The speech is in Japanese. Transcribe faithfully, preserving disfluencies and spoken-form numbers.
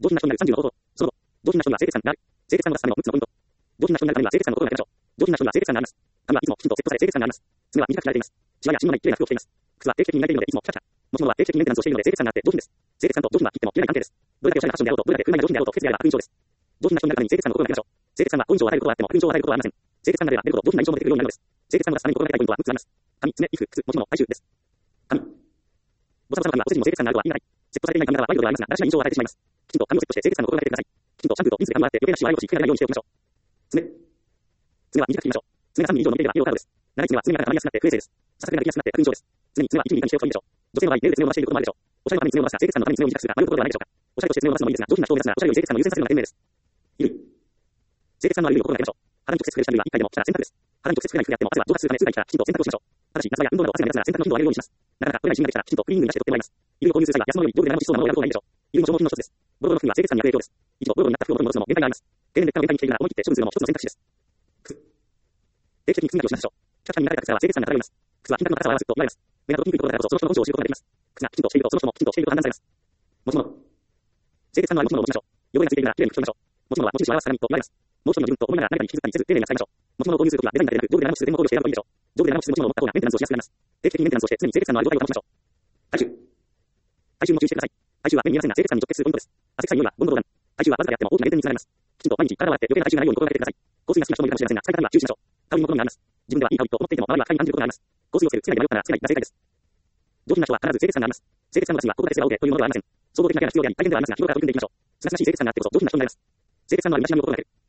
同時な人になるさんじゅうの方法。その後、同時な人には清潔さんである。清潔さを出すためのむっつのポイント。同時な人になるためには清潔さの心がけましょう。同時な人には清潔さがあります。髪はいつもきちんとセットされ清潔さがあります。爪は短く切られています。シワやシミのない綺麗な服を着ています。靴は定期的に磨いているのでいつもピシャピシャ。持ち物は定期的にメンテナンスをしているので清潔さがあって上品です。清潔さんと上品は切っても切れない関係です。どれだけおしゃれなファッションであろうと、どれだけ空前の上品であろうと、不潔であれば悪印象です。同時な人になるために清潔さの心がけましょう。清潔さが好印象を与えることはあっても悪印象を与えることはありません。清潔さが出れば出るほど上品な印象も出てくるようになるのです。清潔さを出すために心がけたいポイントはむっつあります。髪、爪、衣服、靴、持ち物、体重です。髪。ボサボサの髪はお世辞にも清潔さがあるとは言い難い。セットされていない髪型はワイルドではありますが、だらしない印象を与えてしまいます。きちんと髪をセットして清潔さの心がけてください。きちんとシャンプーとリンスで髪を洗って余計なシワや汚し、気が出ないようにしておきましょう。爪。爪は短く切りましょう。爪がさんミリ以上伸びていればイエローカードです。長い爪は爪が溜まりやすくなって不衛生です。ささくれができやすくなって悪印象です。常に爪は一ミリ以下にしておくといいでしょう。女性の場合、ネイルで爪を伸ばしていることもあるでしょう。おしゃれのために爪を伸ばすが、清潔さのために爪を短くするが、迷うところではないでしょうか。おしゃれとして爪を伸ばすのもいいですが、上品な人を目指すなら、おしゃれより清潔さの優先させるのが賢明です。衣類。清潔さのある衣類を心がけましょう。肌に直接触れる下着は一回でも着たら洗濯です。肌に直接触れない服であっても、汗は蒸発するため数回着たらきちんと洗濯をしましょう。ただし、夏場や運動など汗が目立つなら洗濯の頻度を上げるようにします。なかなか取れないシミができたら、きちんとクリーニングに出して取ってもらいます。衣類を購入する際は、安物より丈夫で長持ちしそうなものを選ぶ方がいいでしょう。衣類も消耗品の一つです。ボロボロの服には清潔さにある影響です。一度ボロボロになった服を元に戻すのも限界があります。経年劣化の限界に来ているなら思い切って処分するのも一つの選択肢です。靴。定期的に靴磨きをしましょう。ピカピカに磨かれた靴は清潔さが漂います。靴は金額の高さを合わせると言われます。目がとピンクいところだからこそ、その人の本性を知ることができます。靴がきちんとしていると、その人もきちんとしていると判断されます。持ち物。清潔さのある持ち物を持ちましょう。汚れがついているならきれいに拭き取りましょう。持ち物は持ち主を表すためにと言われます。もう一人の自分と思いながら何かに気づくかにせず丁寧に扱いましょう。持ち物を購入するときはデザインだけでなく、上下で長持ちする点も考慮して選ぶといいでしょう。上下で長持ちする持ち物を持った方がメンテナンスをしやすくなります。定期的にメンテナンスをして常に清潔さのある状態を保ちましょう。体重。体重も注意してください。体重は目に見えませんが清潔さに直結するポイントです。汗臭い匂いはボンドローダン。体重はわずかであっても大きな減点につながります。きちんと毎日体を洗って余計な体重がないように心がけてください。香水が好きな人もいるかもしれませんが、使い方には注意しましょう。香りにも好みがあります。自分ではいい香りと思っていても周りは不快に感じることがあります。香水をつける、つけないで迷ったらつけないが正解です。上品な人は必ず清潔さがあります。清潔さの私にはここだけ世話を受けというものではありません。総合的なケアが必要であり、大変ではありますが、日頃から取り組んでいきましょう。すなすなしい清潔さがあってこそ上品な人になります。清潔さのあるなし並みを心がける。